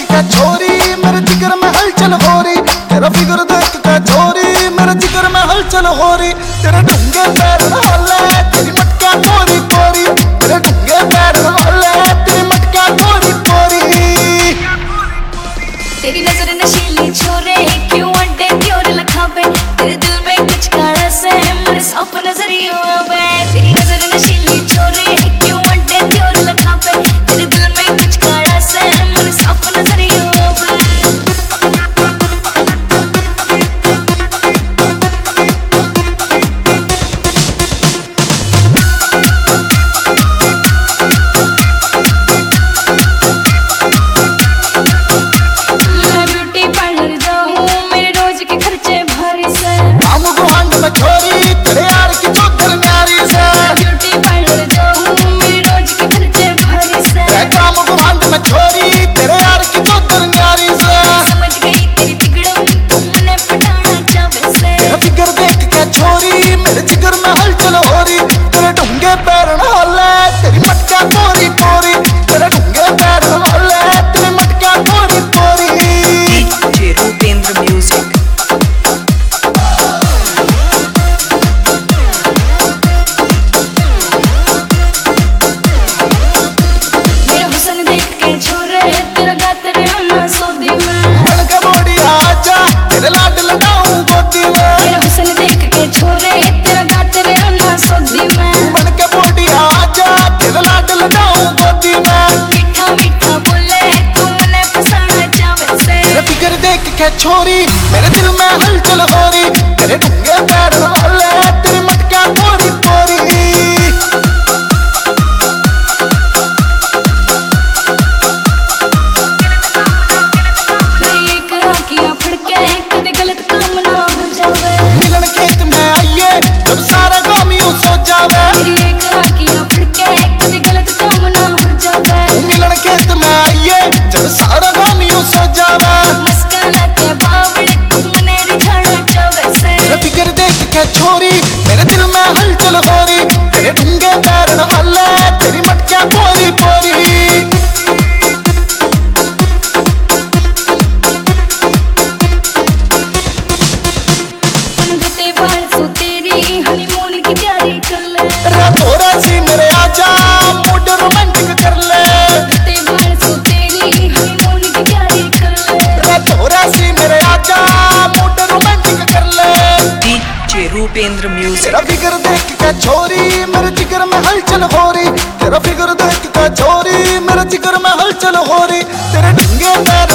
के छोरी मेरे जिगर में हलचल हो रही, तेरा फिगर देख के छोरी मेरे जिगर में हलचल हो रही। तेरे ढूंगे पैर हल्ले तेरी मटका पोरी पोरी, तेरे ढूंगे पैर हल्ले तेरी मटका पोरी पोरी। तेरी नजर नशीली छोरे क्यों अड्डे क्यों लखावे, तेरे दिल में कुछ काला से मेरे साफ नजरियों आवे। तेरी नजर नशीली छोरे क्यों अड्डे क्यों लखावे, तेरे दिल में कुछ काला से मेरे साफ नजरियों आवे। छोरी तेरे यार की चौधर न्यारी से, ब्यूटी पार्लर जाऊं मेरे रोज के खर्चे भरी से। काम गुहांड में छोरी तेरे यार की चौधर न्यारी से। समझ गई तेरी तिगड़म तुम मने पटाना चावे से। तेरा फिगर देख के छोरी मेरे जिगर में हलचल हो रही, तेरे ढूंगे पैर हल्ले तेरी मटका पोरी पोरी, तेरे ढूंगे पैर हल्ले तेरी मटका पोरी पोरी। DJ Rupendra music. तेरे लाड लगाऊं गोदी में, मेरा हुस्न देख के छोरे तेरा गाते रे अन्ना सोदी में। बन के बॉडी आजा तेरे लाड लगाऊं गोदी में। मीठा मीठा बोले तू मने फसाना चावे से। तेरा फिगर देख के छोरी मेरे दिल में हलचल हो रही, तेरे ढूंगे पैर हल्ले तेरी मटका पोरी पोरी। मिलन खेत में आइए जब सारा काम यूं सो जावे, मिलन खेत में आइए जब सारा काम यूं सो जावे। तेरा फिगर देख के छोरी मेरे दिल में हलचल हो रही, तेरे ढूंगे पैर हल्ले तेरी मटका पोरी पोरी। रातों राती मेरे आजा मूड रोमांटिक कर ले, रातों राती मेरे आजा मूड रोमांटिक कर ले। DJ Rupendra music. तेरा फिगर देख के छोरी मेरे जिगर में हलचल हो रही, तेरा फिगर देख के छोरी मेरे जिगर में हलचल हो रही। तेरे ढूंगे पैर